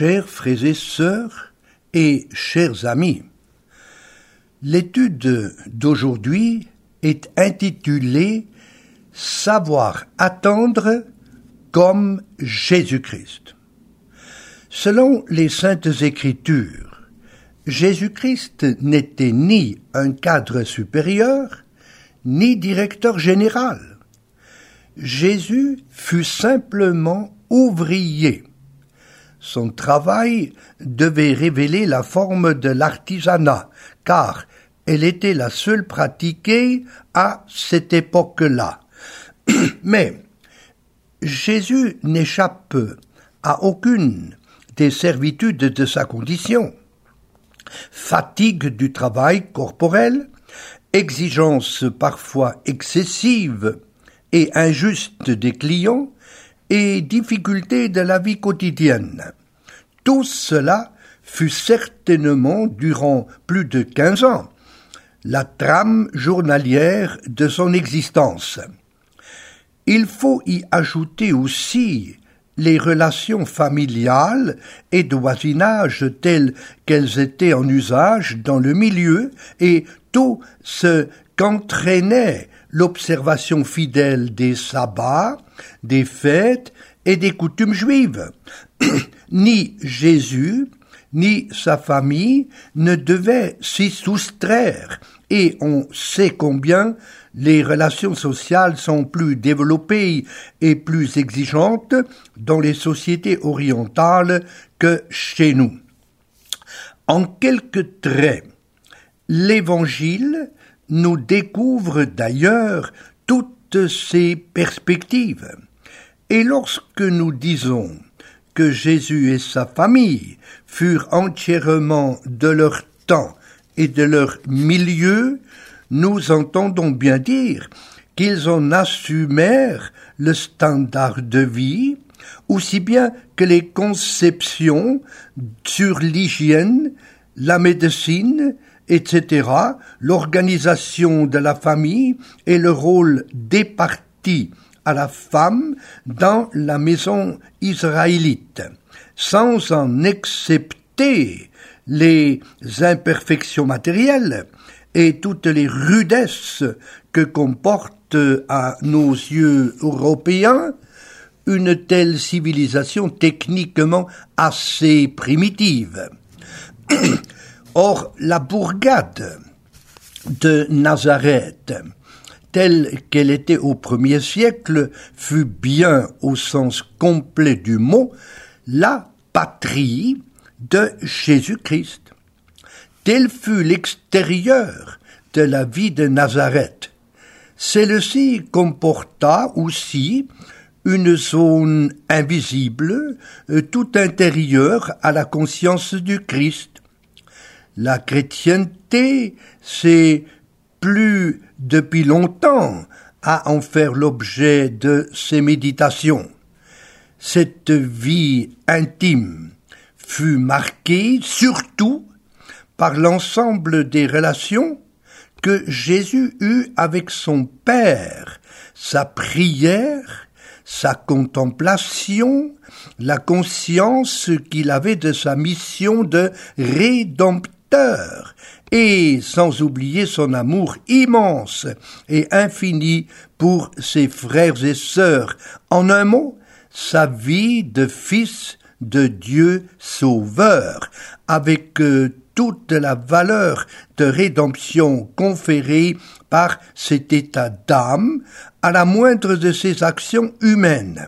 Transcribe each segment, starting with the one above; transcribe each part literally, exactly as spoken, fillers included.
Chers frères et sœurs et chers amis, l'étude d'aujourd'hui est intitulée « Savoir attendre comme Jésus-Christ ». Selon les Saintes Écritures, Jésus-Christ n'était ni un cadre supérieur, ni directeur général. Jésus fut simplement ouvrier. Son travail devait révéler la forme de l'artisanat, car elle était la seule pratiquée à cette époque-là. Mais Jésus n'échappe à aucune des servitudes de sa condition. Fatigue du travail corporel, exigence parfois excessive et injuste des clients, et difficultés de la vie quotidienne. Tout cela fut certainement, durant plus de quinze ans, la trame journalière de son existence. Il faut y ajouter aussi les relations familiales et de voisinage telles qu'elles étaient en usage dans le milieu et tout ce qu'entraînait l'observation fidèle des sabbats, des fêtes et des coutumes juives. Ni Jésus, ni sa famille ne devaient s'y soustraire, et on sait combien les relations sociales sont plus développées et plus exigeantes dans les sociétés orientales que chez nous. En quelques traits, l'Évangile nous découvre d'ailleurs toutes ces perspectives. Et lorsque nous disons que Jésus et sa famille furent entièrement de leur temps et de leur milieu, nous entendons bien dire qu'ils en assumèrent le standard de vie, aussi bien que les conceptions sur l'hygiène, la médecine, et cetera, l'organisation de la famille et le rôle départi à la femme dans la maison israélite, sans en excepter les imperfections matérielles et toutes les rudesses que comporte à nos yeux européens une telle civilisation techniquement assez primitive. Or, la bourgade de Nazareth, telle qu'elle était au premier siècle, fut bien, au sens complet du mot, la patrie de Jésus-Christ. Tel fut l'extérieur de la vie de Nazareth. Celle-ci comporta aussi une zone invisible, tout intérieure à la conscience du Christ. La chrétienté s'est plu depuis longtemps à en faire l'objet de ses méditations. Cette vie intime fut marquée surtout par l'ensemble des relations que Jésus eut avec son Père, sa prière, sa contemplation, la conscience qu'il avait de sa mission de rédempteur, et sans oublier son amour immense et infini pour ses frères et sœurs. En un mot, sa vie de fils de Dieu sauveur, avec euh, toute la valeur de rédemption conférée par cet état d'âme à la moindre de ses actions humaines.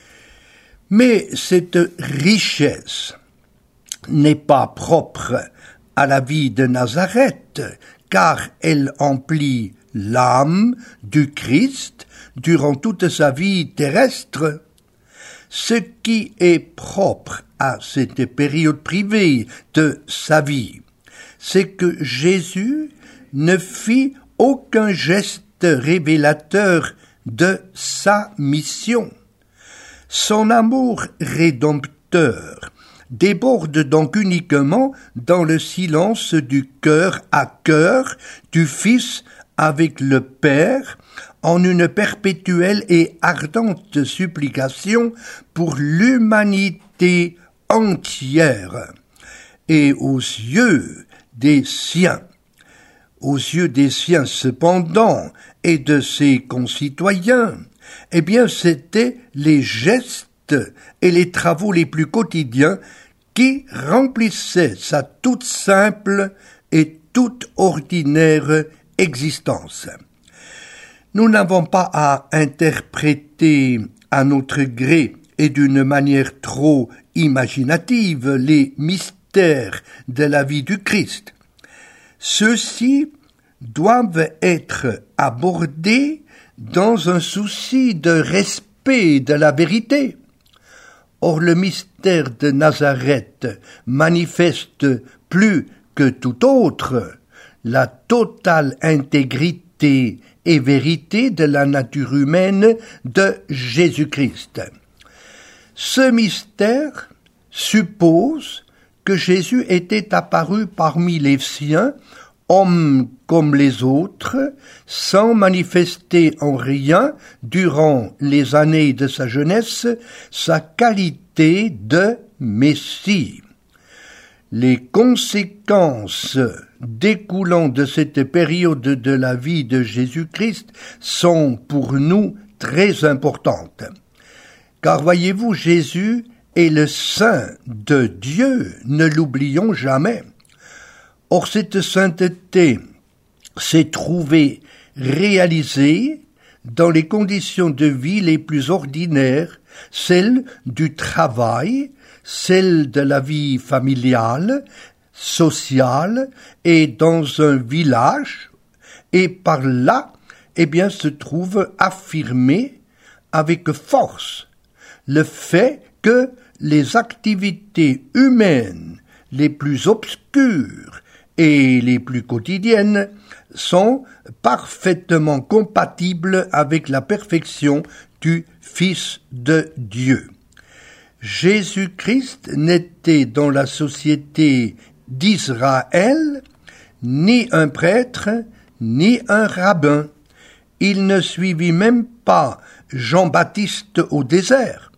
Mais cette richesse n'est pas propre à la vie de Nazareth, car elle emplit l'âme du Christ durant toute sa vie terrestre. Ce qui est propre à cette période privée de sa vie, c'est que Jésus ne fit aucun geste révélateur de sa mission. Son amour rédempteur déborde donc uniquement dans le silence du cœur à cœur du Fils avec le Père, en une perpétuelle et ardente supplication pour l'humanité entière. Et aux yeux des siens, aux yeux des siens cependant, et de ses concitoyens, eh bien c'était les gestes et les travaux les plus quotidiens qui remplissaient sa toute simple et toute ordinaire existence. Nous n'avons pas à interpréter à notre gré et d'une manière trop imaginative les mystères de la vie du Christ. Ceux-ci doivent être abordés dans un souci de respect de la vérité. Or, le mystère de Nazareth manifeste plus que tout autre la totale intégrité et vérité de la nature humaine de Jésus-Christ. Ce mystère suppose que Jésus était apparu parmi les siens, homme comme les autres, sans manifester en rien, durant les années de sa jeunesse, sa qualité de Messie. Les conséquences découlant de cette période de la vie de Jésus-Christ sont pour nous très importantes. Car voyez-vous, Jésus est le Saint de Dieu, ne l'oublions jamais. Or, cette sainteté s'est trouvée réalisée dans les conditions de vie les plus ordinaires, celles du travail, celles de la vie familiale, sociale, et dans un village, et par là, eh bien, se trouve affirmé avec force le fait que les activités humaines les plus obscures et les plus quotidiennes sont parfaitement compatibles avec la perfection du Fils de Dieu. Jésus-Christ n'était dans la société d'Israël ni un prêtre, ni un rabbin. Il ne suivit même pas Jean-Baptiste au désert.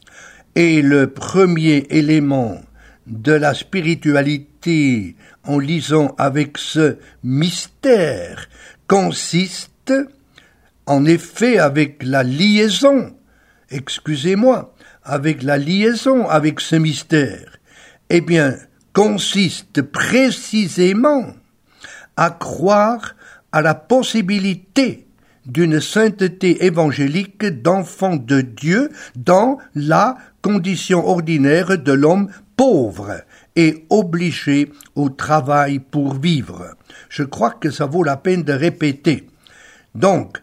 Et le premier élément de la spiritualité en lisant avec ce mystère consiste en effet avec la liaison, excusez-moi, avec la liaison avec ce mystère, eh bien, consiste précisément à croire à la possibilité d'une sainteté évangélique d'enfant de Dieu dans la condition ordinaire de l'homme pauvre et obligé au travail pour vivre. Je crois que ça vaut la peine de répéter. Donc,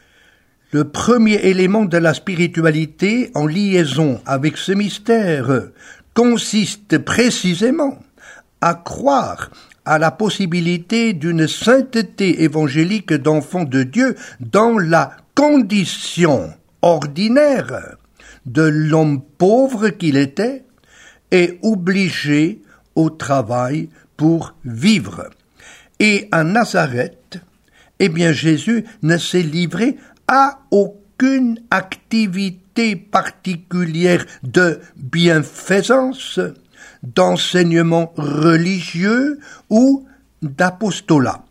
le premier élément de la spiritualité en liaison avec ce mystère consiste précisément à croire à la possibilité d'une sainteté évangélique d'enfant de Dieu dans la condition ordinaire de l'homme pauvre qu'il était et obligé au travail pour vivre. Et à Nazareth, eh bien Jésus ne s'est livré à aucune activité particulière de bienfaisance, d'enseignement religieux ou d'apostolat.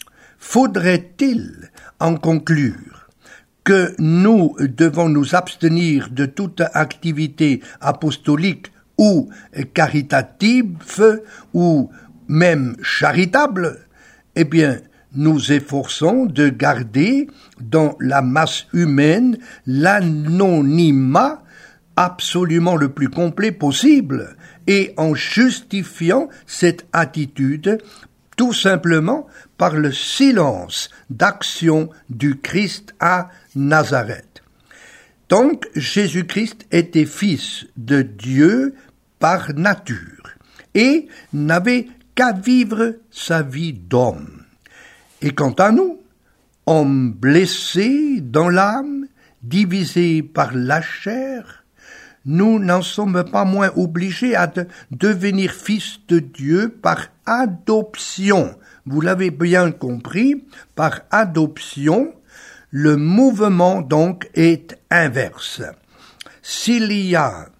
Faudrait-il en conclure que nous devons nous abstenir de toute activité apostolique ou caritative ou même charitable? Eh bien, nous efforçons de garder dans la masse humaine l'anonymat absolument le plus complet possible et en justifiant cette attitude tout simplement par le silence d'action du Christ à Nazareth. Donc Jésus-Christ était fils de Dieu par nature et n'avait qu'à vivre sa vie d'homme. Et quant à nous, hommes blessés dans l'âme, divisés par la chair, nous n'en sommes pas moins obligés à de devenir fils de Dieu par adoption. Vous l'avez bien compris, par adoption, le mouvement donc est inverse. S'il y a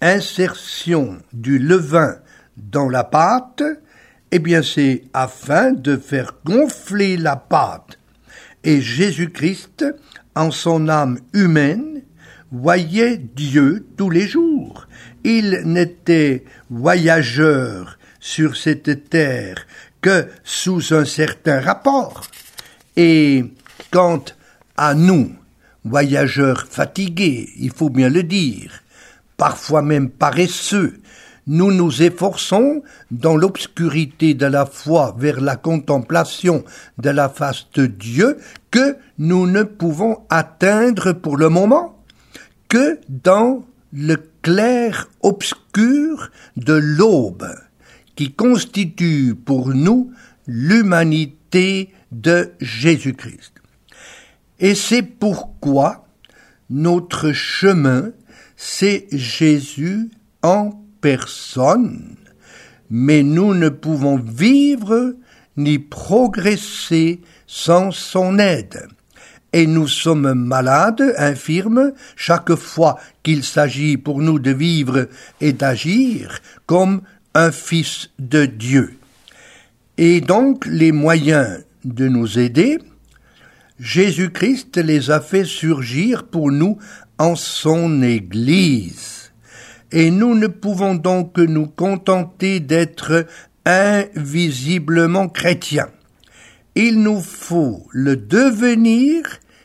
insertion du levain dans la pâte, eh bien c'est afin de faire gonfler la pâte. Et Jésus-Christ, en son âme humaine, voyait Dieu tous les jours. Il n'était voyageur sur cette terre que sous un certain rapport. Et quant à nous, voyageurs fatigués, il faut bien le dire, parfois même paresseux, nous nous efforçons, dans l'obscurité de la foi vers la contemplation de la face de Dieu, que nous ne pouvons atteindre pour le moment que dans le clair obscur de l'aube, qui constitue pour nous l'humanité de Jésus-Christ. Et c'est pourquoi notre chemin, c'est Jésus en personne, mais nous ne pouvons vivre ni progresser sans son aide. Et nous sommes malades, infirmes, chaque fois qu'il s'agit pour nous de vivre et d'agir comme un fils de Dieu. Et donc les moyens de nous aider, Jésus-Christ les a fait surgir pour nous en son Église. Et nous ne pouvons donc que nous contenter d'être invisiblement chrétiens. Il nous faut le devenir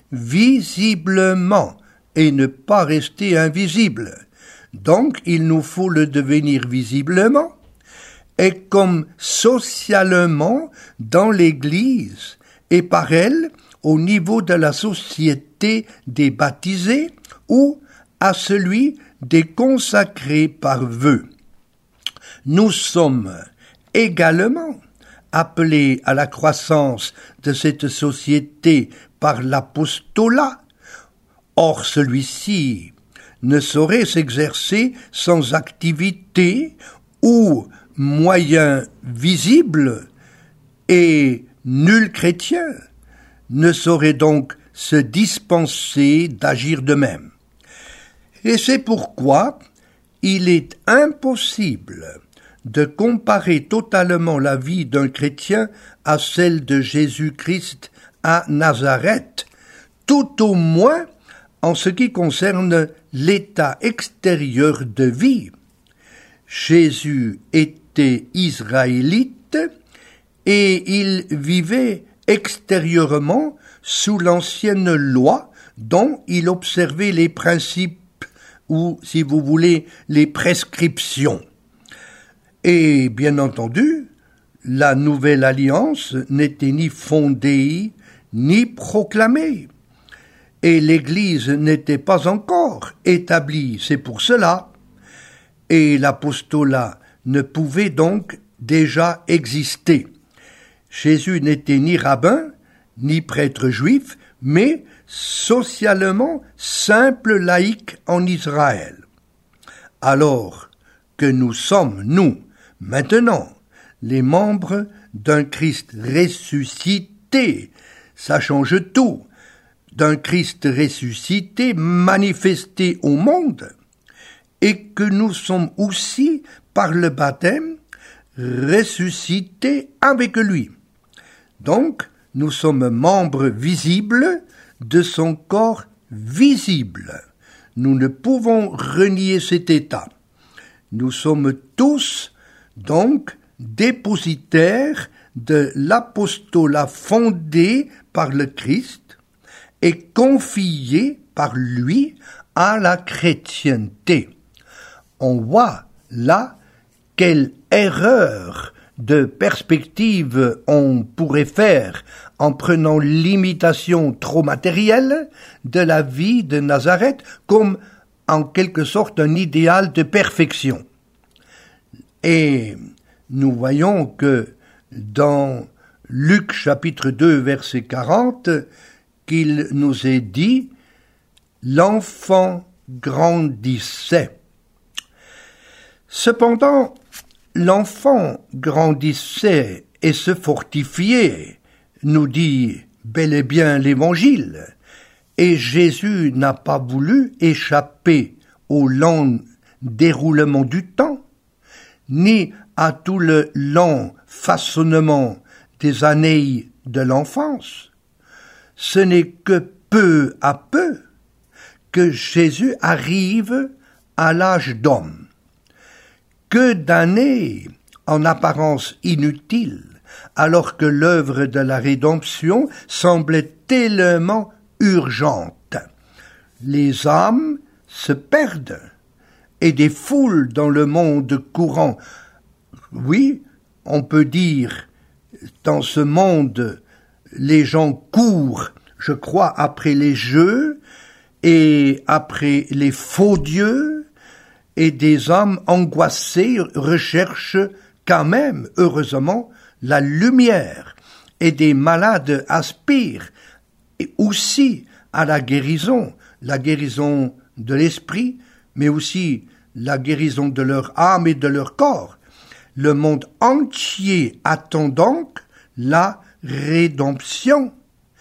visiblement et ne pas rester invisible. Donc il nous faut le devenir visiblement et comme socialement dans l'Église et par elle au niveau de la société des baptisés ou à celui des consacrés par vœu. Nous sommes également appelés à la croissance de cette société par l'apostolat. Or celui-ci ne saurait s'exercer sans activité ou moyen visible, et nul chrétien ne saurait donc se dispenser d'agir de même. Et c'est pourquoi il est impossible de comparer totalement la vie d'un chrétien à celle de Jésus-Christ à Nazareth, tout au moins en ce qui concerne l'état extérieur de vie. Jésus était israélite et il vivait extérieurement sous l'ancienne loi dont il observait les principes ou, si vous voulez, les prescriptions. Et, bien entendu, la nouvelle alliance n'était ni fondée, ni proclamée. Et l'Église n'était pas encore établie, c'est pour cela. Et l'apostolat ne pouvait donc déjà exister. Jésus n'était ni rabbin, ni prêtre juif, mais socialement simple laïc en Israël. Alors que nous sommes, nous, maintenant, les membres d'un Christ ressuscité, ça change tout, d'un Christ ressuscité manifesté au monde, et que nous sommes aussi, par le baptême, ressuscités avec lui. Donc, nous sommes membres visibles de son corps visible. Nous ne pouvons renier cet état. Nous sommes tous, donc, dépositaires de l'apostolat fondé par le Christ et confiés par lui à la chrétienté. On voit là quelle erreur de perspective on pourrait faire en prenant l'imitation trop matérielle de la vie de Nazareth comme en quelque sorte un idéal de perfection. Et nous voyons que dans Luc chapitre deux verset quarante, qu'il nous est dit « L'enfant grandissait ». Cependant, l'enfant grandissait et se fortifiait, nous dit bel et bien l'Évangile, et Jésus n'a pas voulu échapper aux langues déroulement du temps, ni à tout le lent façonnement des années de l'enfance. Ce n'est que peu à peu que Jésus arrive à l'âge d'homme. Que d'années en apparence inutiles, alors que l'œuvre de la rédemption semblait tellement urgente. Les âmes se perdent, et des foules dans le monde courant. Oui, on peut dire, dans ce monde, les gens courent, je crois, après les jeux et après les faux dieux, et des âmes angoissées recherchent quand même, heureusement, la lumière, et des malades aspirent et aussi à la guérison, la guérison de l'esprit, mais aussi la guérison de leur âme et de leur corps. Le monde entier attend donc la rédemption.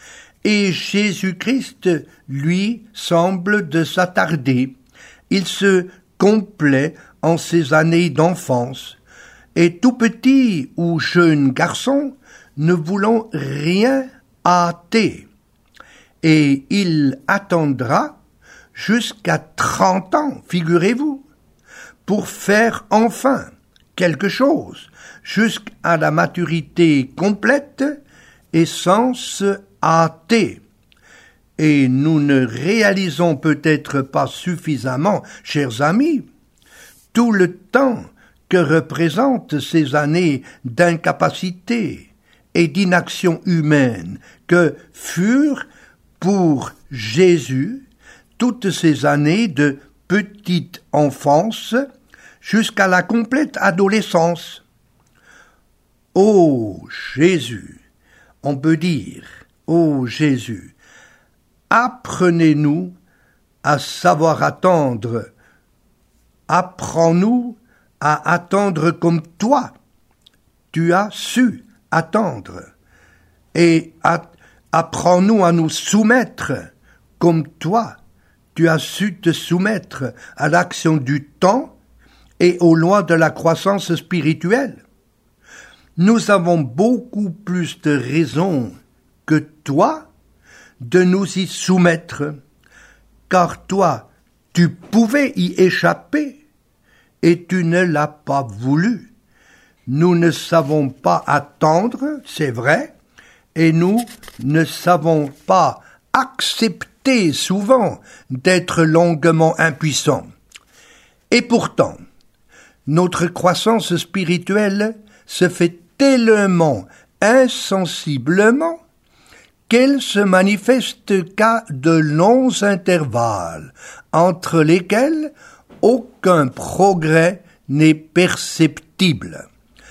Et Jésus-Christ, lui, semble de s'attarder. Il se complaît en ses années d'enfance. Et tout petit ou jeune garçon, ne voulant rien hâter. Et il attendra jusqu'à trente ans, figurez-vous, pour faire enfin quelque chose, jusqu'à la maturité complète et sans se hâter. Et nous ne réalisons peut-être pas suffisamment, chers amis, tout le temps que représentent ces années d'incapacité et d'inaction humaine que furent pour Jésus toutes ces années de petite enfance jusqu'à la complète adolescence. Ô Jésus, on peut dire, ô Jésus, apprenez-nous à savoir attendre, apprends-nous à attendre comme toi, tu as su attendre, et à, apprends-nous à nous soumettre comme toi, tu as su te soumettre à l'action du temps et aux lois de la croissance spirituelle. Nous avons beaucoup plus de raisons que toi de nous y soumettre, car toi, tu pouvais y échapper, et tu ne l'as pas voulu. Nous ne savons pas attendre, c'est vrai, et nous ne savons pas accepter souvent d'être longuement impuissants. Et pourtant, notre croissance spirituelle se fait tellement insensiblement qu'elle se manifeste qu'à de longs intervalles, entre lesquels aucun progrès n'est perceptible.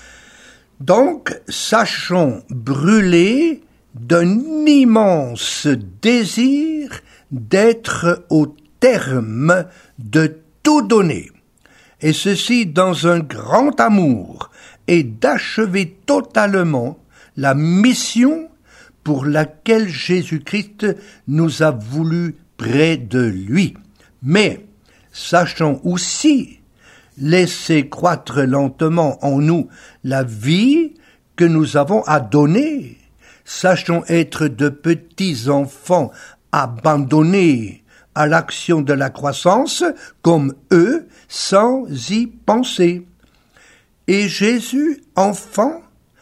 Donc, sachons brûler d'un immense désir d'être au terme de tout donner, et ceci dans un grand amour, et d'achever totalement la mission pour laquelle Jésus-Christ nous a voulu près de lui. Mais sachons aussi laisser croître lentement en nous la vie que nous avons à donner. Sachons être de petits enfants abandonnés à l'action de la croissance comme eux sans y penser. Et Jésus, enfant,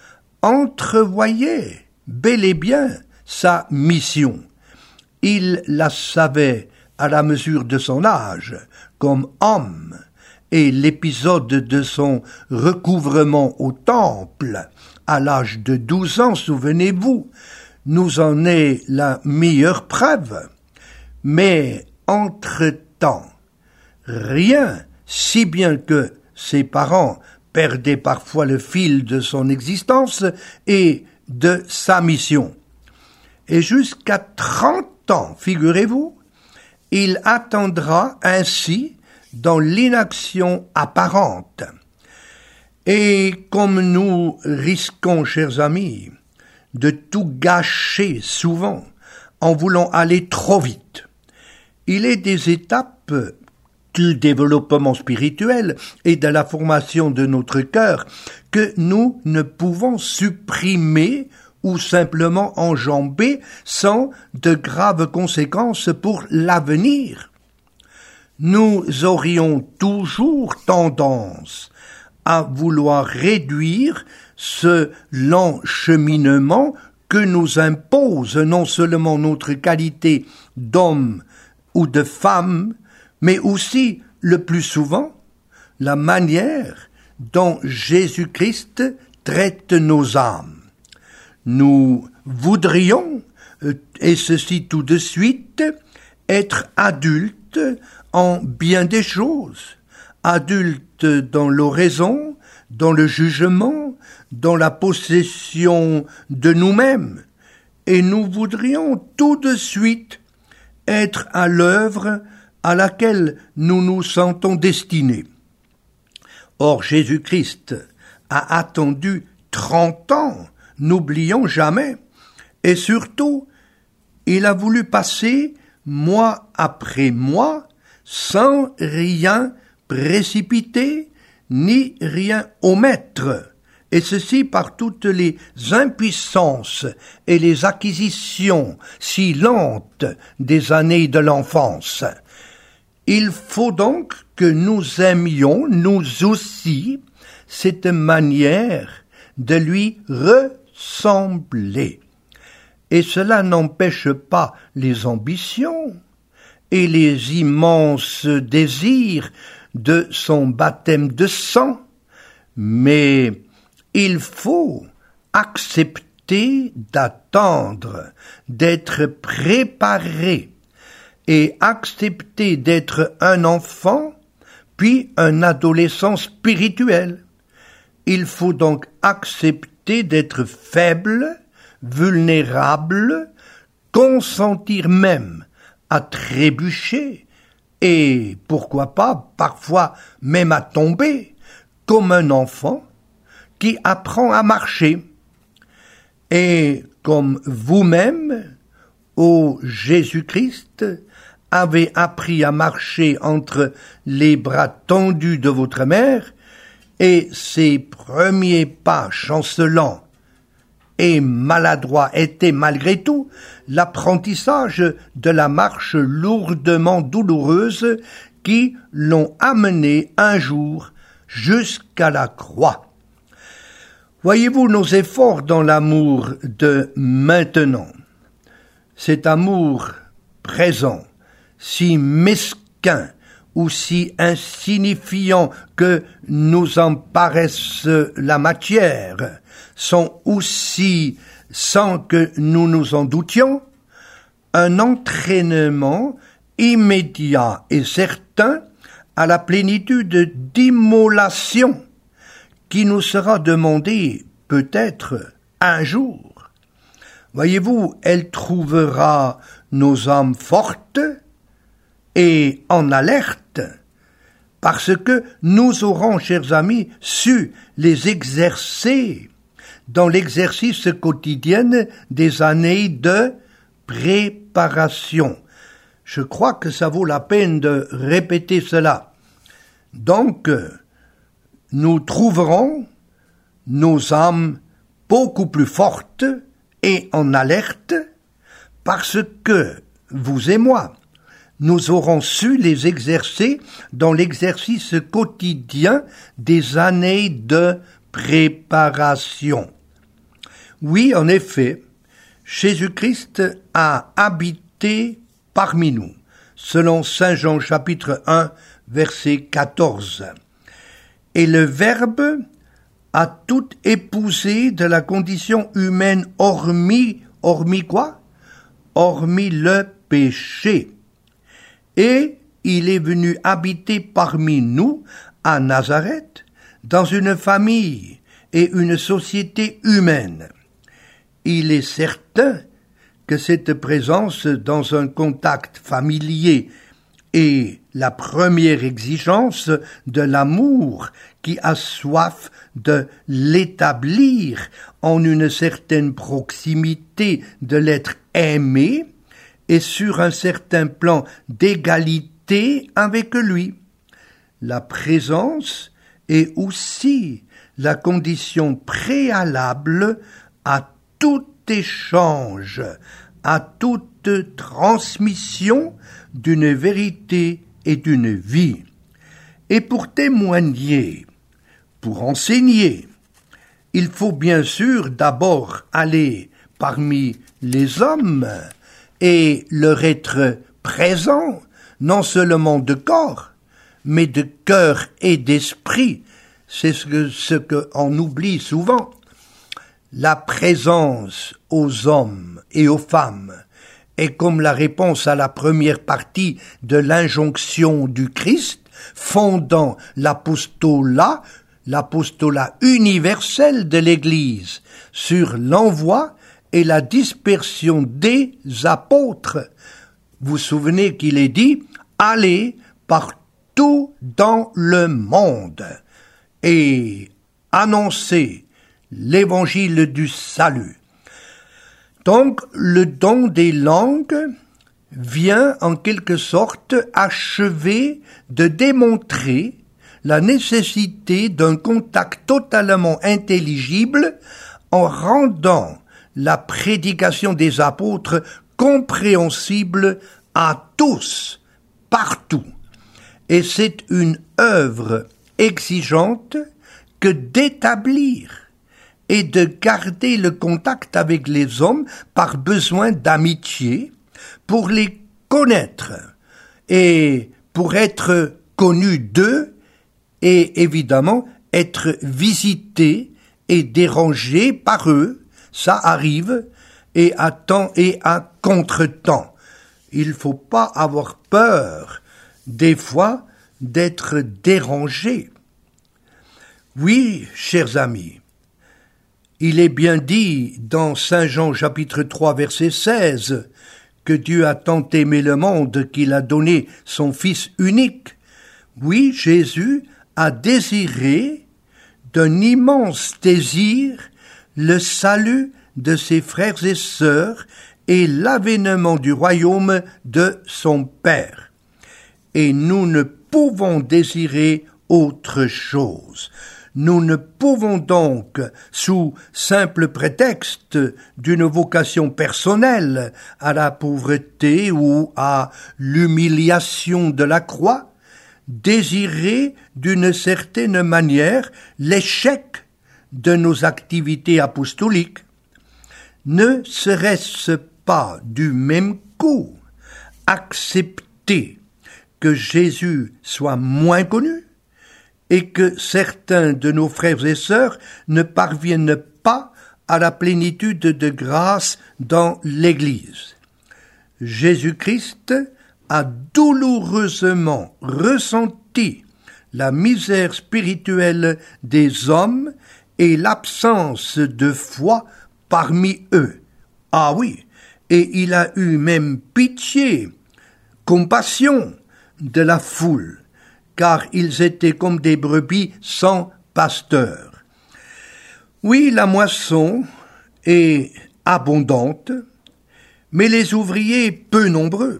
entrevoyait bel et bien sa mission. Il la savait à la mesure de son âge, comme homme, et l'épisode de son recouvrement au temple, à l'âge de douze ans, souvenez-vous, nous en est la meilleure preuve. Mais entre-temps, rien, si bien que ses parents perdaient parfois le fil de son existence et de sa mission. Et jusqu'à trente ans, figurez-vous, il attendra ainsi dans l'inaction apparente. Et comme nous risquons, chers amis, de tout gâcher souvent en voulant aller trop vite, il est des étapes du développement spirituel et de la formation de notre cœur que nous ne pouvons supprimer ou simplement enjamber sans de graves conséquences pour l'avenir. Nous aurions toujours tendance à vouloir réduire ce lent cheminement que nous impose non seulement notre qualité d'homme ou de femme, mais aussi, le plus souvent, la manière dont Jésus-Christ traite nos âmes. Nous voudrions, et ceci tout de suite, être adultes en bien des choses, adultes dans l'oraison, dans le jugement, dans la possession de nous-mêmes, et nous voudrions tout de suite être à l'œuvre à laquelle nous nous sentons destinés. Or, Jésus-Christ a attendu trente ans, n'oublions jamais, et surtout, il a voulu passer mois après mois sans rien précipiter ni rien omettre, et ceci par toutes les impuissances et les acquisitions si lentes des années de l'enfance. Il faut donc que nous aimions, nous aussi, cette manière de lui ressembler. Et cela n'empêche pas les ambitions et les immenses désirs de son baptême de sang, mais il faut accepter d'attendre, d'être préparé, et accepter d'être un enfant, puis un adolescent spirituel. Il faut donc accepter d'être faible, vulnérable, consentir même à trébucher, et pourquoi pas, parfois même à tomber, comme un enfant qui apprend à marcher. Et comme vous-même, ô Jésus-Christ, avez appris à marcher entre les bras tendus de votre mère, et ses premiers pas chancelants et maladroits étaient malgré tout l'apprentissage de la marche lourdement douloureuse qui l'ont amené un jour jusqu'à la croix. Voyez-vous nos efforts dans l'amour de maintenant, cet amour présent, si mesquin ou si insignifiant que nous en paraisse la matière, sont aussi, sans que nous nous en doutions, un entraînement immédiat et certain à la plénitude d'immolation qui nous sera demandée peut-être un jour. Voyez-vous, elle trouvera nos âmes fortes et en alerte, parce que nous aurons, chers amis, su les exercer dans l'exercice quotidien des années de préparation. Je crois que ça vaut la peine de répéter cela. Donc, nous trouverons nos âmes beaucoup plus fortes et en alerte, parce que, vous et moi, nous aurons su les exercer dans l'exercice quotidien des années de préparation. Oui, en effet, Jésus-Christ a habité parmi nous, selon saint Jean chapitre un, verset quatorze. Et le Verbe a tout épousé de la condition humaine hormis, hormis quoi? Hormis le péché. Et il est venu habiter parmi nous, à Nazareth, dans une famille et une société humaine. Il est certain que cette présence dans un contact familier est la première exigence de l'amour qui a soif de l'établir en une certaine proximité de l'être aimé et sur un certain plan d'égalité avec lui. la présence est aussi la condition préalable à tout échange, à toute transmission d'une vérité et d'une vie. Et pour témoigner, pour enseigner, il faut bien sûr d'abord aller parmi les hommes et leur être présent, non seulement de corps, mais de cœur et d'esprit. C'est ce que, ce qu'on oublie souvent. La présence aux hommes et aux femmes est comme la réponse à la première partie de l'injonction du Christ, fondant l'apostolat, l'apostolat universel de l'Église, sur l'envoi et la dispersion des apôtres. Vous vous souvenez qu'il est dit « Allez partout dans le monde et annoncez l'évangile du salut ». Donc, le don des langues vient en quelque sorte achever de démontrer la nécessité d'un contact totalement intelligible en rendant la prédication des apôtres compréhensible à tous, partout. Et c'est une œuvre exigeante que d'établir et de garder le contact avec les hommes par besoin d'amitié, pour les connaître et pour être connus d'eux et évidemment être visités et dérangés par eux, ça arrive, et à temps et à contre-temps. Il ne faut pas avoir peur, des fois, d'être dérangé. Oui, chers amis, il est bien dit dans Saint Jean chapitre trois verset seize que Dieu a tant aimé le monde qu'il a donné son Fils unique. Oui, Jésus a désiré d'un immense désir le salut de ses frères et sœurs et l'avènement du royaume de son Père. Et nous ne pouvons désirer autre chose. Nous ne pouvons donc, sous simple prétexte d'une vocation personnelle à la pauvreté ou à l'humiliation de la croix, désirer d'une certaine manière l'échec de nos activités apostoliques. Ne serait-ce pas du même coup accepter que Jésus soit moins connu et que certains de nos frères et sœurs ne parviennent pas à la plénitude de grâce dans l'Église? Jésus-Christ a douloureusement ressenti la misère spirituelle des hommes et l'absence de foi parmi eux. Ah oui, et il a eu même pitié, compassion de la foule, car ils étaient comme des brebis sans pasteur. Oui, la moisson est abondante, mais les ouvriers peu nombreux.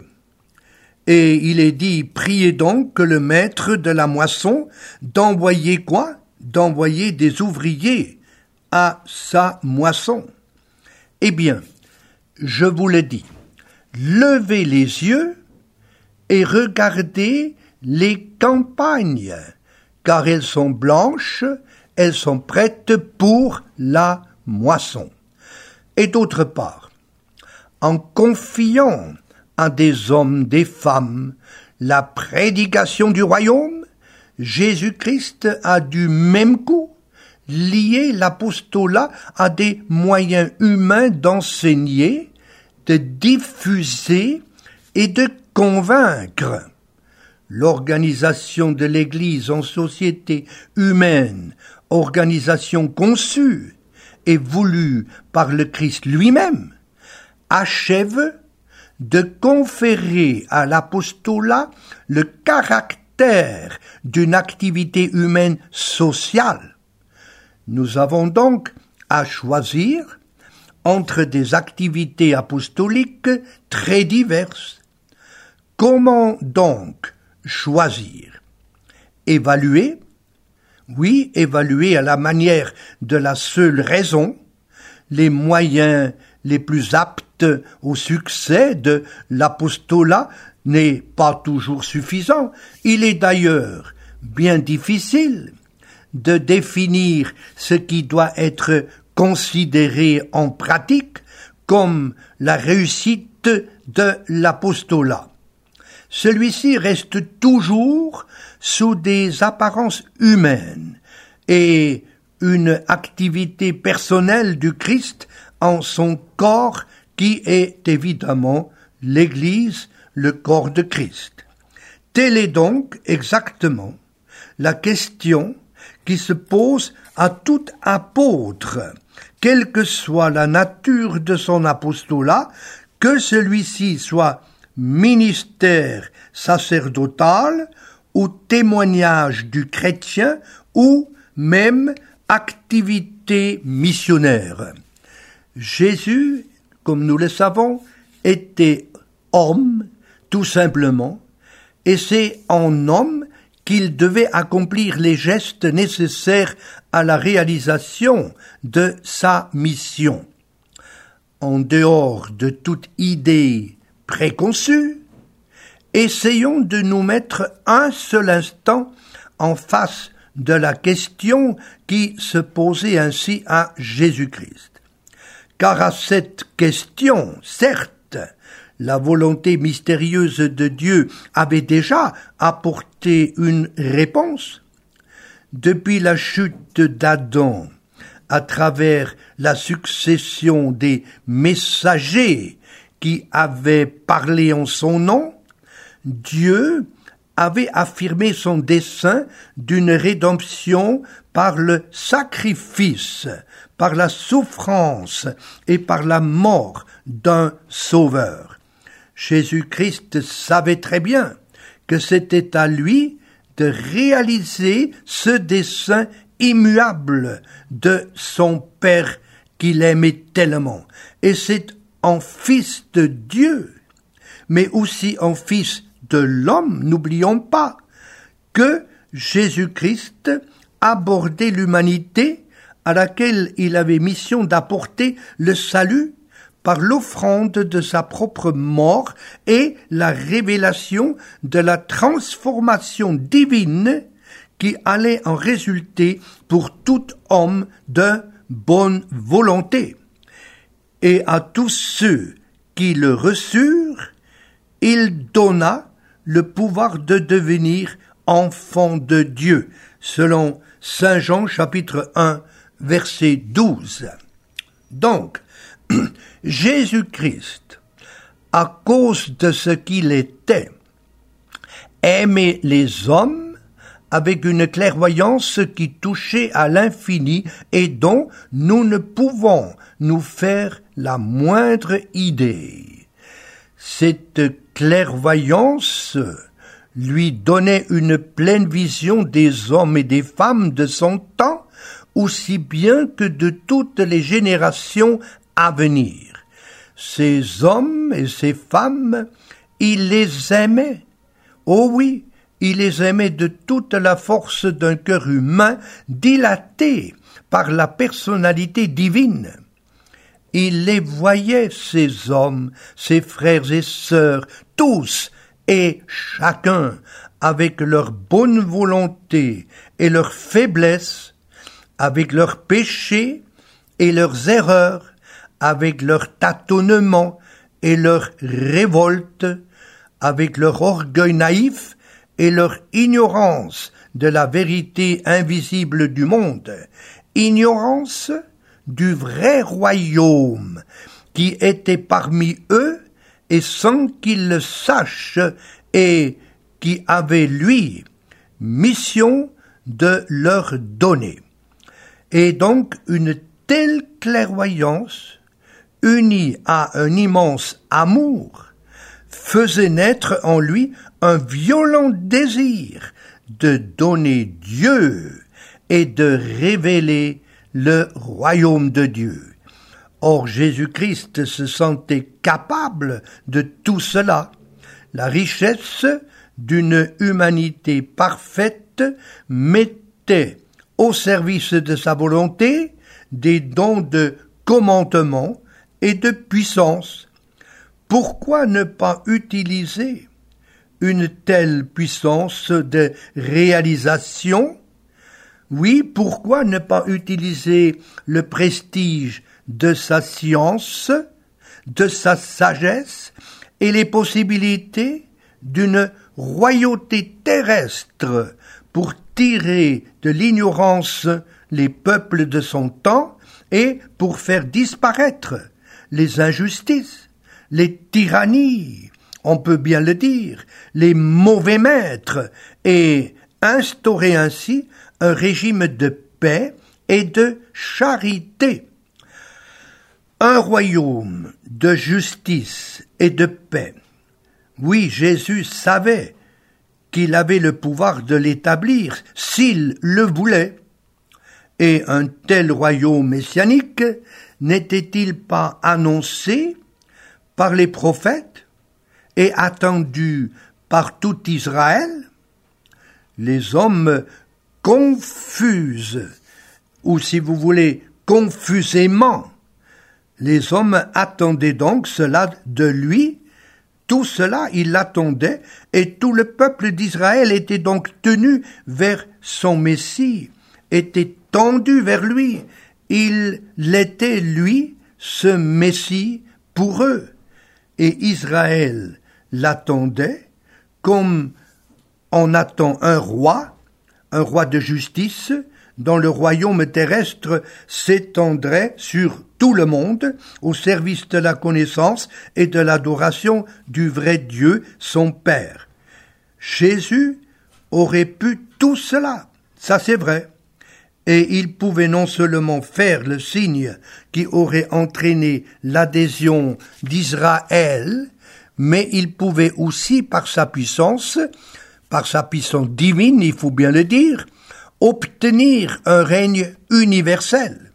Et il est dit, priez donc que le maître de la moisson d'envoyer quoi? D'envoyer des ouvriers à sa moisson. Eh bien, je vous le dis, levez les yeux et regardez les campagnes, car elles sont blanches, elles sont prêtes pour la moisson. Et d'autre part, en confiant à des hommes, des femmes, la prédication du royaume, Jésus-Christ a du même coup lié l'apostolat à des moyens humains d'enseigner, de diffuser et de convaincre. L'organisation de l'Église en société humaine, organisation conçue et voulue par le Christ lui-même, achève de conférer à l'apostolat le caractère d'une activité humaine sociale. Nous avons donc à choisir entre des activités apostoliques très diverses. Comment donc choisir? évaluer, oui, évaluer à la manière de la seule raison, les moyens les plus aptes au succès de l'apostolat n'est pas toujours suffisant. Il est d'ailleurs bien difficile de définir ce qui doit être considéré en pratique comme la réussite de l'apostolat. Celui-ci reste toujours sous des apparences humaines et une activité personnelle du Christ en son corps qui est évidemment l'Église, le corps de Christ. Telle est donc exactement la question qui se pose à tout apôtre, quelle que soit la nature de son apostolat, que celui-ci soit ministère sacerdotal ou témoignage du chrétien ou même activité missionnaire. Jésus, comme nous le savons, était homme, tout simplement, et c'est en homme qu'il devait accomplir les gestes nécessaires à la réalisation de sa mission. En dehors de toute idée préconçue, essayons de nous mettre un seul instant en face de la question qui se posait ainsi à Jésus-Christ. Car à cette question, certes, la volonté mystérieuse de Dieu avait déjà apporté une réponse. Depuis la chute d'Adam, à travers la succession des messagers qui avaient parlé en son nom, Dieu avait affirmé son dessein d'une rédemption par le sacrifice, par la souffrance et par la mort d'un sauveur. Jésus-Christ savait très bien que c'était à lui de réaliser ce dessein immuable de son Père qu'il aimait tellement. Et c'est en Fils de Dieu, mais aussi en Fils de l'homme, n'oublions pas, que Jésus-Christ abordait l'humanité à laquelle il avait mission d'apporter le salut par l'offrande de sa propre mort et la révélation de la transformation divine qui allait en résulter pour tout homme de bonne volonté. Et à tous ceux qui le reçurent, il donna le pouvoir de devenir enfants de Dieu, selon Saint Jean chapitre un, verset douze. Donc, Jésus-Christ, à cause de ce qu'il était, aimait les hommes avec une clairvoyance qui touchait à l'infini et dont nous ne pouvons nous faire la moindre idée. Cette clairvoyance lui donnait une pleine vision des hommes et des femmes de son temps, aussi bien que de toutes les générations à venir. Ces hommes et ces femmes, il les aimait. Oh oui, il les aimait de toute la force d'un cœur humain dilaté par la personnalité divine. Il les voyait, ces hommes, ces frères et sœurs, tous et chacun, avec leur bonne volonté et leur faiblesse, avec leurs péchés et leurs erreurs, avec leur tâtonnement et leur révolte, avec leur orgueil naïf et leur ignorance de la vérité invisible du monde, ignorance du vrai royaume qui était parmi eux et sans qu'ils le sachent et qui avait, lui, mission de leur donner. Et donc une telle clairvoyance, unie à un immense amour, faisait naître en lui un violent désir de donner Dieu et de révéler le royaume de Dieu. Or Jésus-Christ se sentait capable de tout cela. La richesse d'une humanité parfaite, mettait au service de sa volonté des dons de commandement et de puissance. Pourquoi ne pas utiliser une telle puissance de réalisation? Oui, pourquoi ne pas utiliser le prestige de sa science, de sa sagesse et les possibilités d'une royauté terrestre pour tirer de l'ignorance les peuples de son temps et pour faire disparaître les injustices, les tyrannies, on peut bien le dire, les mauvais maîtres, et instaurer ainsi un régime de paix et de charité. Un royaume de justice et de paix. Oui, Jésus savait qu'il avait le pouvoir de l'établir s'il le voulait. Et un tel royaume messianique n'était-il pas annoncé par les prophètes et attendu par tout Israël? Les hommes confusent, ou si vous voulez, confusément. Les hommes attendaient donc cela de lui. Tout cela, il l'attendait, et tout le peuple d'Israël était donc tenu vers son Messie, était tendu vers lui. Il l'était, lui, ce Messie pour eux. Et Israël l'attendait comme on attend un roi, un roi de justice, dont le royaume terrestre s'étendrait sur tout le monde, au service de la connaissance et de l'adoration du vrai Dieu, son Père. Jésus aurait pu tout cela, ça c'est vrai, et il pouvait non seulement faire le signe qui aurait entraîné l'adhésion d'Israël, mais il pouvait aussi, par sa puissance, par sa puissance divine, il faut bien le dire, obtenir un règne universel.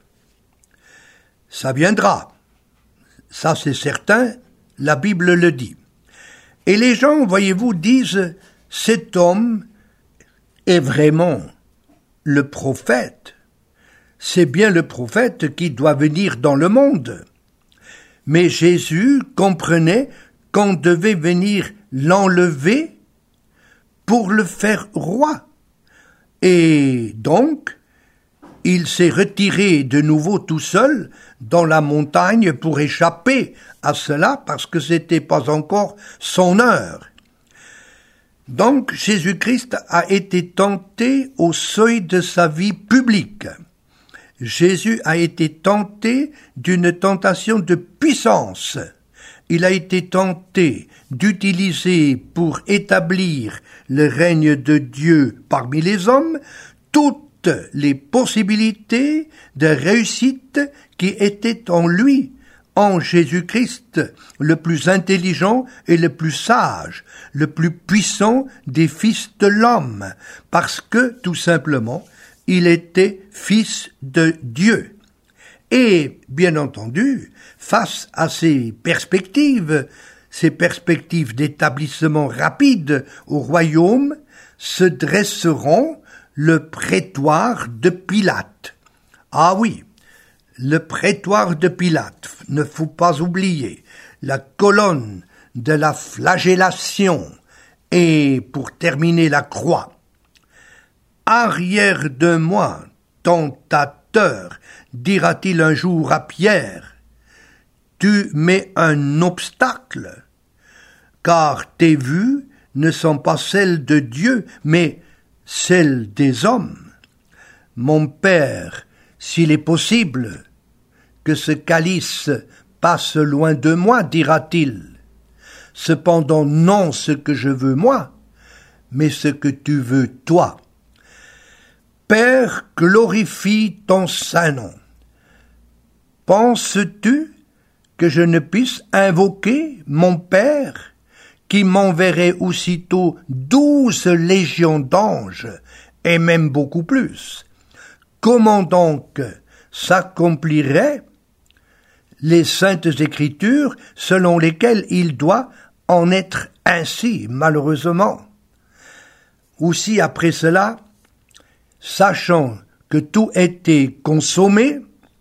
Ça viendra. Ça, c'est certain, la Bible le dit. Et les gens, voyez-vous, disent, cet homme est vraiment le prophète. C'est bien le prophète qui doit venir dans le monde. Mais Jésus comprenait qu'on devait venir l'enlever pour le faire roi. Et donc, il s'est retiré de nouveau tout seul dans la montagne pour échapper à cela parce que c'était pas encore son heure. Donc, Jésus-Christ a été tenté au seuil de sa vie publique. Jésus a été tenté d'une tentation de puissance. Il a été tenté d'utiliser pour établir le règne de Dieu parmi les hommes toutes les possibilités de réussite qui étaient en lui, en Jésus-Christ, le plus intelligent et le plus sage, le plus puissant des fils de l'homme, parce que, tout simplement, il était fils de Dieu. Et, bien entendu, face à ces perspectives, ces perspectives d'établissement rapide au royaume, se dresseront le prétoire de Pilate. Ah oui, le prétoire de Pilate, ne faut pas oublier, la colonne de la flagellation et, pour terminer, la croix. Arrière de moi, tentateur, dira-t-il un jour à Pierre, tu mets un obstacle, car tes vues ne sont pas celles de Dieu, mais celles des hommes. Mon Père, s'il est possible que ce calice passe loin de moi, dira-t-il. Cependant, non ce que je veux moi, mais ce que tu veux toi. Père, glorifie ton saint nom. Penses-tu que je ne puisse invoquer mon Père, qui m'enverrait aussitôt douze légions d'anges, et même beaucoup plus? Comment donc s'accompliraient les saintes écritures selon lesquelles il doit en être ainsi, malheureusement? Aussi après cela, sachant que tout était consommé,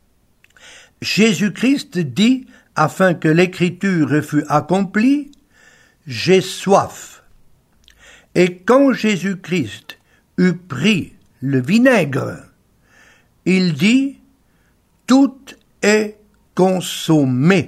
Jésus-Christ dit, afin que l'écriture fût accomplie, « J'ai soif ». Et quand Jésus-Christ eut pris le vinaigre, il dit, « Tout est consommé ».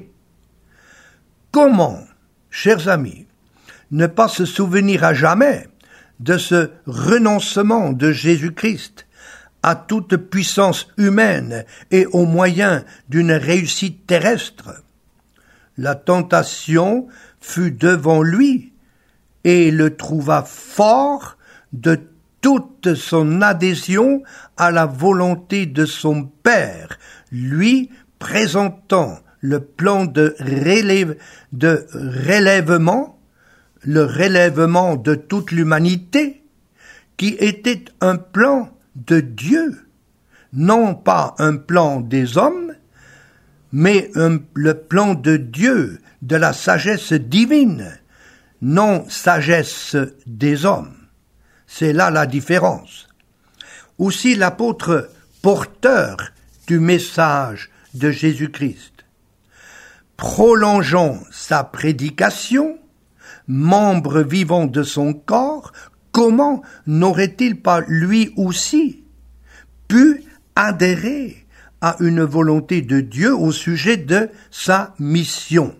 Comment, chers amis, ne pas se souvenir à jamais de ce renoncement de Jésus-Christ à toute puissance humaine et aux moyens d'une réussite terrestre? La tentation fut devant lui et le trouva fort de toute son adhésion à la volonté de son Père, lui présentant le plan de, relève, de relèvement, le relèvement de toute l'humanité, qui était un plan de Dieu, non pas un plan des hommes, mais un, le plan de Dieu, de la sagesse divine, non sagesse des hommes. C'est là la différence. Aussi l'apôtre porteur du message de Jésus-Christ, prolongeant sa prédication, membre vivant de son corps, comment n'aurait-il pas lui aussi pu adhérer à une volonté de Dieu au sujet de sa mission?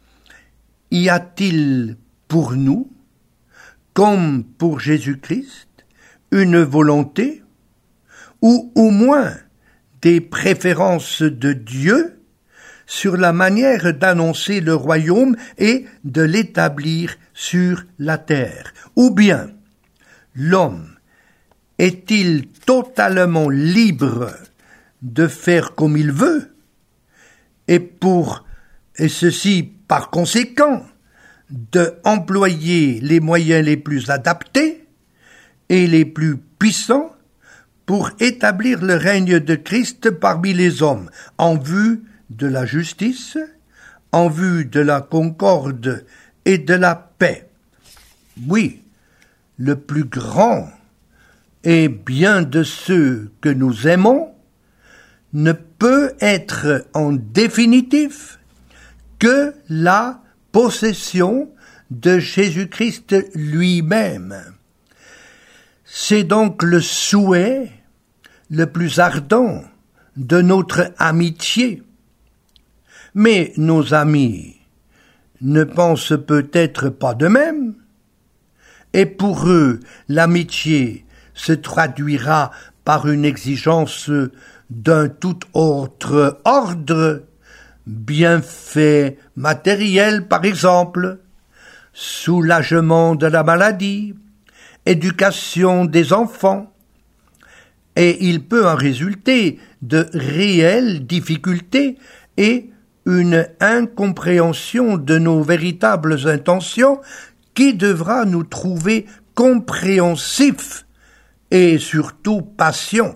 Y a-t-il pour nous, comme pour Jésus-Christ, une volonté, ou au moins des préférences de Dieu sur la manière d'annoncer le royaume et de l'établir sur la terre? Ou bien, l'homme est-il totalement libre de faire comme il veut, et pour, et ceci par conséquent, de employer les moyens les plus adaptés et les plus puissants pour établir le règne de Christ parmi les hommes, en vue de la justice, en vue de la concorde et de la paix? Oui, le plus grand et bien de ceux que nous aimons ne peut être en définitif que la possession de Jésus-Christ lui-même. C'est donc le souhait le plus ardent de notre amitié. Mais nos amis ne pensent peut-être pas de même, et pour eux, l'amitié se traduira par une exigence d'un tout autre ordre, bienfaits matériels par exemple, soulagement de la maladie, éducation des enfants, et il peut en résulter de réelles difficultés et une incompréhension de nos véritables intentions qui devra nous trouver compréhensifs et surtout patients.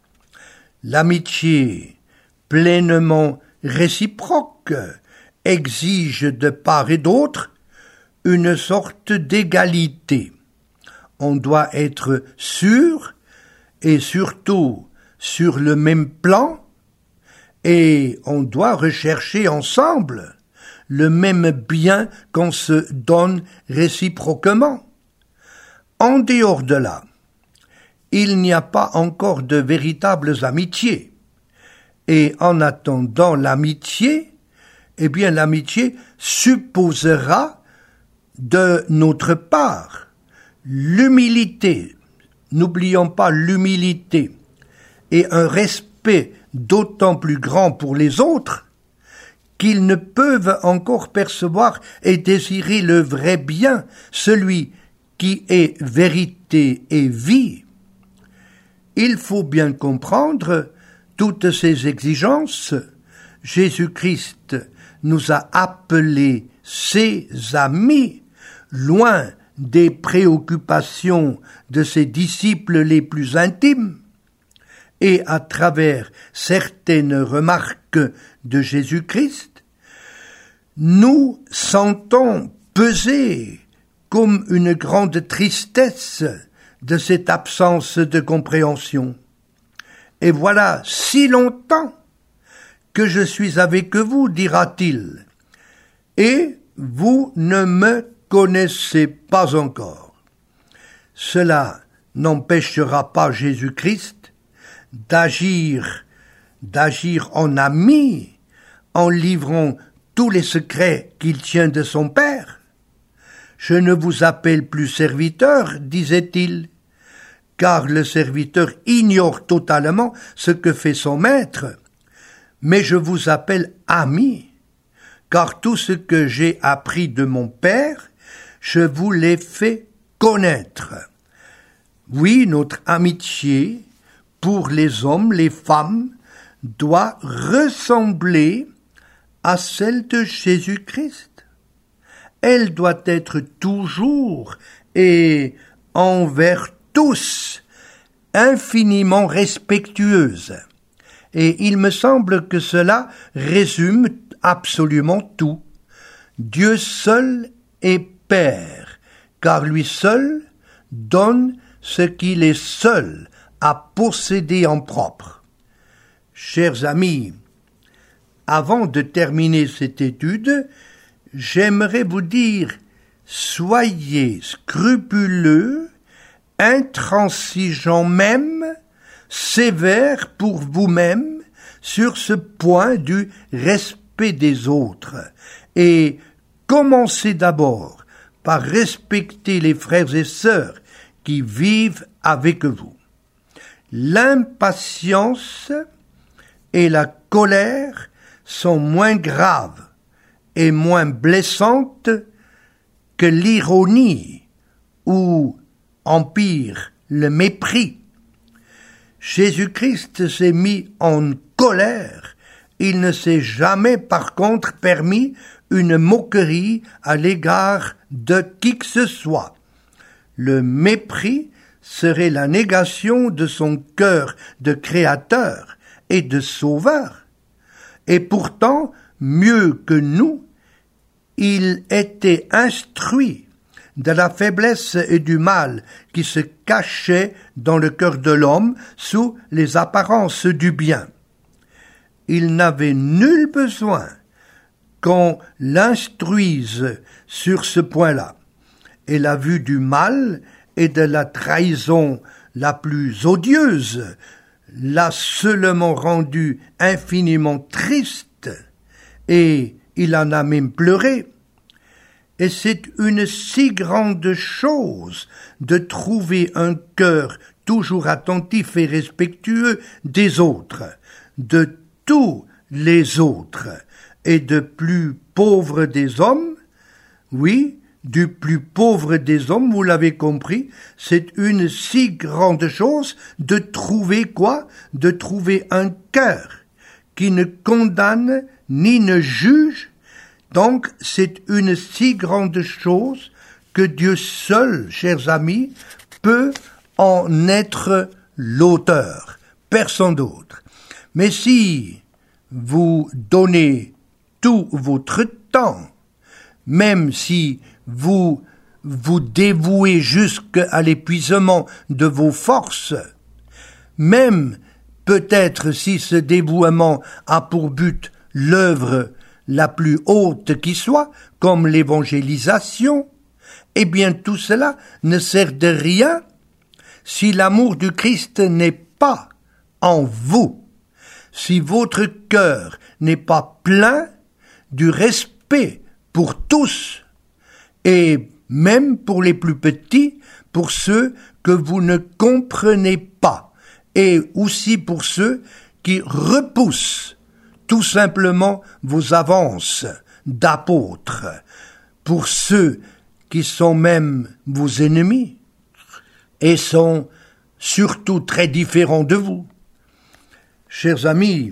L'amitié pleinement réciproque exige de part et d'autre une sorte d'égalité. On doit être sûr et surtout sur le même plan, et on doit rechercher ensemble le même bien qu'on se donne réciproquement. En dehors de là, il n'y a pas encore de véritables amitiés. Et en attendant l'amitié, eh bien l'amitié supposera de notre part l'humilité, n'oublions pas l'humilité, et un respect d'autant plus grand pour les autres qu'ils ne peuvent encore percevoir et désirer le vrai bien, celui qui est vérité et vie. Il faut bien comprendre toutes ces exigences. Jésus-Christ nous a appelés ses amis, loin des préoccupations de ses disciples les plus intimes, et à travers certaines remarques de Jésus-Christ, nous sentons peser comme une grande tristesse de cette absence de compréhension. Et voilà si longtemps que je suis avec vous, dira-t-il, et vous ne me connaissez pas encore. Cela n'empêchera pas Jésus-Christ d'agir, d'agir en ami, en livrant tous les secrets qu'il tient de son Père. Je ne vous appelle plus serviteur, disait-il, car le serviteur ignore totalement ce que fait son maître, mais je vous appelle ami, car tout ce que j'ai appris de mon Père, je vous l'ai fait connaître. Oui, notre amitié pour les hommes, les femmes, doit ressembler à celle de Jésus-Christ. Elle doit être toujours et envers tous infiniment respectueuse. Et il me semble que cela résume absolument tout. Dieu seul est Père, car lui seul donne ce qu'il est seul à posséder en propre. Chers amis, avant de terminer cette étude, j'aimerais vous dire, soyez scrupuleux, intransigeants même, sévères pour vous-même sur ce point du respect des autres, et commencez d'abord par respecter les frères et sœurs qui vivent avec vous. L'impatience et la colère sont moins graves et moins blessantes que l'ironie ou, en pire, le mépris. Jésus-Christ s'est mis en colère. Il ne s'est jamais, par contre, permis une moquerie à l'égard de qui que ce soit. Le mépris serait la négation de son cœur de créateur et de sauveur. Et pourtant, mieux que nous, il était instruit de la faiblesse et du mal qui se cachait dans le cœur de l'homme sous les apparences du bien. Il n'avait nul besoin qu'on l'instruise sur ce point-là. Et la vue du mal et de la trahison la plus odieuse l'a seulement rendu infiniment triste, et il en a même pleuré. Et c'est une si grande chose de trouver un cœur toujours attentif et respectueux des autres, de tous les autres, et de plus pauvre des hommes. Oui, du plus pauvre des hommes, vous l'avez compris, c'est une si grande chose de trouver quoi? De trouver un cœur qui ne condamne ni ne juge. Donc, c'est une si grande chose que Dieu seul, chers amis, peut en être l'auteur, personne d'autre. Mais si vous donnez tout votre temps, même si vous vous dévouez jusqu'à l'épuisement de vos forces, même peut-être si ce dévouement a pour but l'œuvre la plus haute qui soit, comme l'évangélisation, eh bien tout cela ne sert de rien si l'amour du Christ n'est pas en vous, si votre cœur n'est pas plein du respect pour tous, et même pour les plus petits, pour ceux que vous ne comprenez pas, et aussi pour ceux qui repoussent tout simplement vos avances d'apôtres, pour ceux qui sont même vos ennemis, et sont surtout très différents de vous. Chers amis,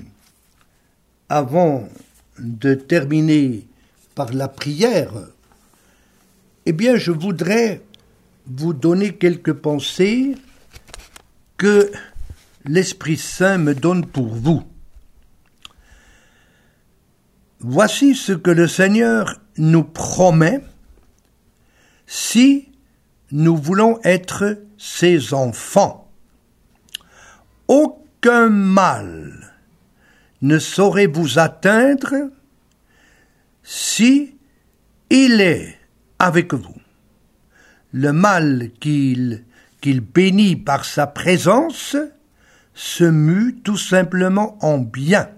avant de terminer par la prière, eh bien, je voudrais vous donner quelques pensées que l'Esprit Saint me donne pour vous. Voici ce que le Seigneur nous promet si nous voulons être ses enfants. Aucun mal ne saurait vous atteindre si il est avec vous. Le mal qu'il, qu'il bénit par sa présence se mue tout simplement en bien.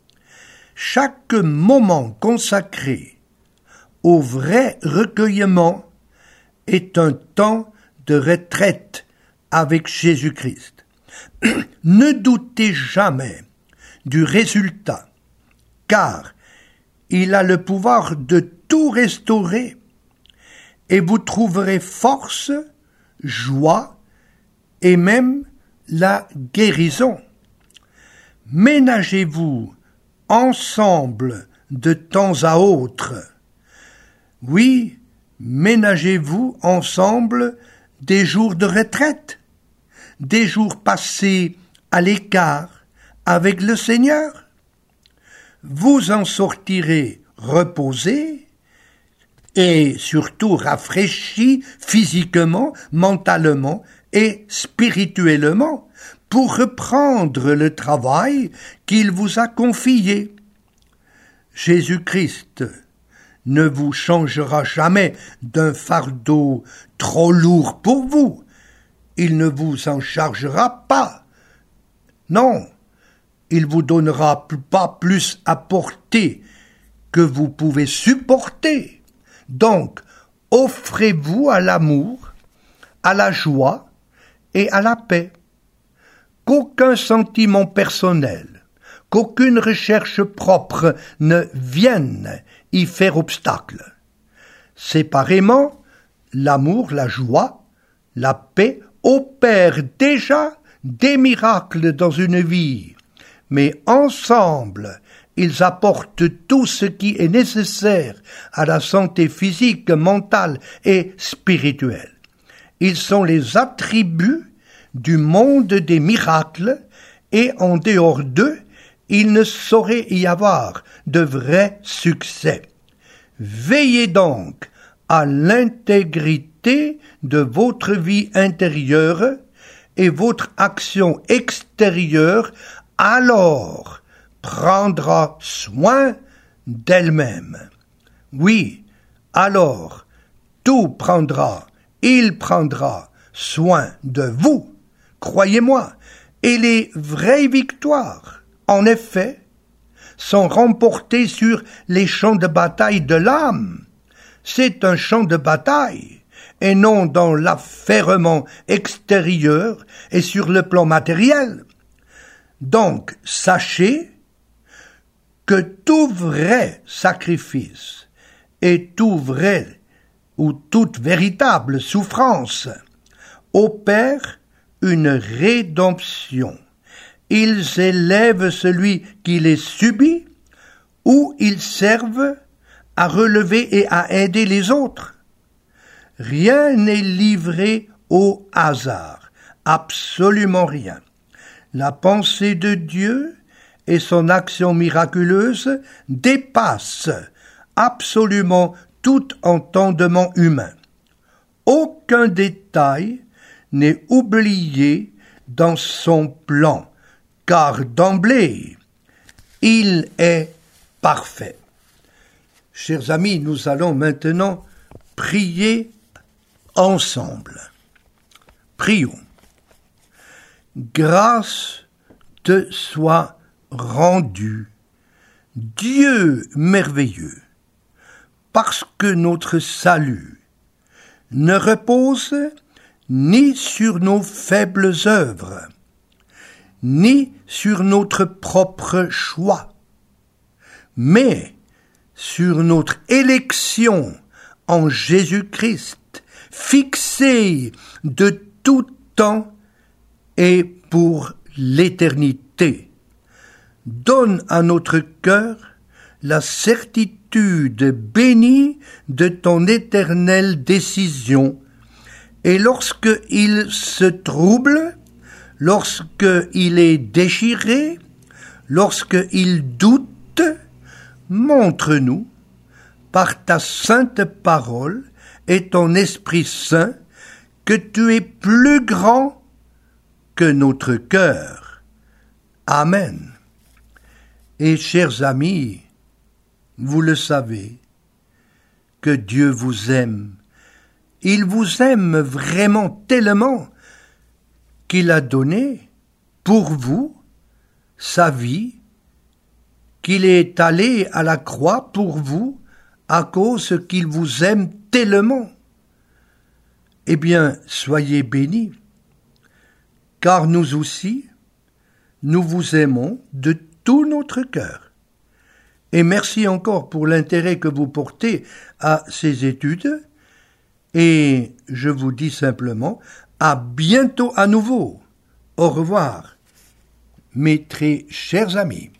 Chaque moment consacré au vrai recueillement est un temps de retraite avec Jésus-Christ. Ne doutez jamais du résultat, car il a le pouvoir de tout restaurer, et vous trouverez force, joie et même la guérison. Ménagez-vous ensemble de temps à autre. Oui, ménagez-vous ensemble des jours de retraite, des jours passés à l'écart avec le Seigneur. Vous en sortirez reposés et surtout rafraîchis physiquement, mentalement et spirituellement pour reprendre le travail qu'il vous a confié. Jésus-Christ ne vous changera jamais d'un fardeau trop lourd pour vous. Il ne vous en chargera pas. Non, il vous donnera pas plus à porter que vous pouvez supporter. Donc, offrez-vous à l'amour, à la joie et à la paix. Qu'aucun sentiment personnel, qu'aucune recherche propre ne vienne y faire obstacle. Séparément, l'amour, la joie, la paix opèrent déjà des miracles dans une vie, mais ensemble, ils apportent tout ce qui est nécessaire à la santé physique, mentale et spirituelle. Ils sont les attributs du monde des miracles et en dehors d'eux, il ne saurait y avoir de vrai succès. Veillez donc à l'intégrité de votre vie intérieure et votre action extérieure alors prendra soin d'elle-même. Oui, alors tout prendra, il prendra soin de vous, croyez-moi, et les vraies victoires, en effet, sont remportées sur les champs de bataille de l'âme. C'est un champ de bataille, et non dans l'affairement extérieur et sur le plan matériel. Donc, sachez que tout vrai sacrifice et tout vrai ou toute véritable souffrance opèrent une rédemption. Ils élèvent celui qui les subit ou ils servent à relever et à aider les autres. Rien n'est livré au hasard, absolument rien. La pensée de Dieu et son action miraculeuse dépassent absolument tout entendement humain. Aucun détail n'est oublié dans son plan, car d'emblée, il est parfait. Chers amis, nous allons maintenant prier ensemble. Prions. Grâce te soit rendue, Dieu merveilleux, parce que notre salut ne repose ni sur nos faibles œuvres, ni sur notre propre choix, mais sur notre élection en Jésus-Christ, fixée de tout temps et pour l'éternité. Donne à notre cœur la certitude bénie de ton éternelle décision, et lorsque il se trouble, lorsque il est déchiré, lorsque il doute, montre-nous, par ta sainte parole et ton Esprit Saint, que tu es plus grand que notre cœur. Amen. Et chers amis, vous le savez, que Dieu vous aime. Il vous aime vraiment tellement qu'il a donné pour vous sa vie, qu'il est allé à la croix pour vous à cause qu'il vous aime tellement. Eh bien, soyez bénis, car nous aussi, nous vous aimons de tout notre cœur. Et merci encore pour l'intérêt que vous portez à ces études, et je vous dis simplement à bientôt à nouveau. Au revoir, mes très chers amis.